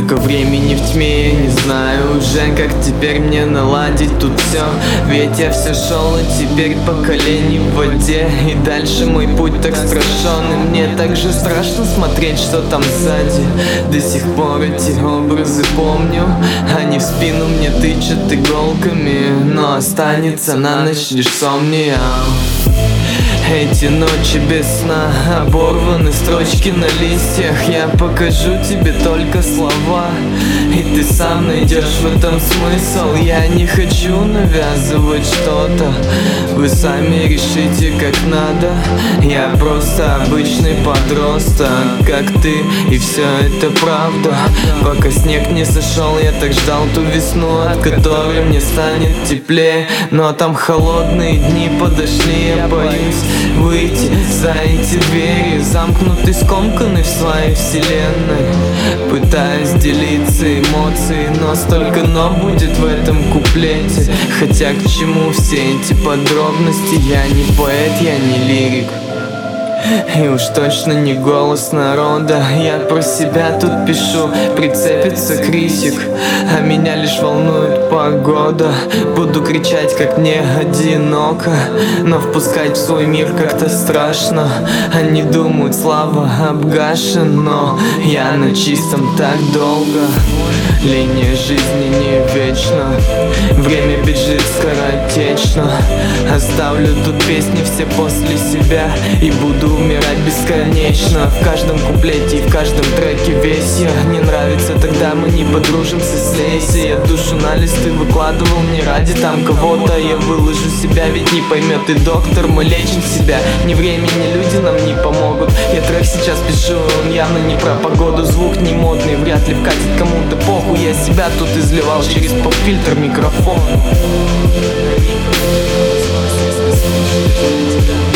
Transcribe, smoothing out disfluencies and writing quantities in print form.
Столько времени в тьме, я не знаю уже, как теперь мне наладить тут все. Ведь я все шел, и теперь по колени в воде. И дальше мой путь так страшен, и мне так же страшно смотреть, что там сзади. До сих пор эти образы помню, они в спину мне тычут иголками, но останется на ночь лишь сомния. Эти ночи без сна, оборваны строчки на листьях. Я покажу тебе только слова, и ты сам найдешь в этом смысл. Я не хочу навязывать что-то, вы сами решите как надо. Я просто обычный подросток, как ты, и все это правда. Пока снег не сошел, я так ждал ту весну, от которой мне станет теплее. Но там холодные дни подошли, я боюсь выйти за эти двери, замкнутый, скомканный в своей вселенной. Пытаюсь делиться эмоцией, но столько «но» будет в этом куплете. Хотя к чему все эти подробности? Я не поэт, я не лирик, и уж точно не голос народа. Я про себя тут пишу, прицепится критик, а меня лишь волнует погода. Буду кричать, как мне одиноко, но впускать в свой мир как-то страшно. Они думают, слава обгашен, но я на чистом так долго. Линия жизни не вечна, время бежит скоротечно. Оставлю тут песни все после себя и буду умирать бесконечно. В каждом куплете и в каждом треке весь я. Не нравится, тогда мы не подружимся, слейся. Я душу на листы выкладывал не ради там кого-то. Я выложу себя, ведь не поймет и доктор. Мы лечим себя, ни время, ни люди нам не помогут. Я трек сейчас пишу, он явно не про погоду. Звук не модный, вряд ли вкатит кому-то похуй. Я себя тут изливал через поп-фильтр микрофон.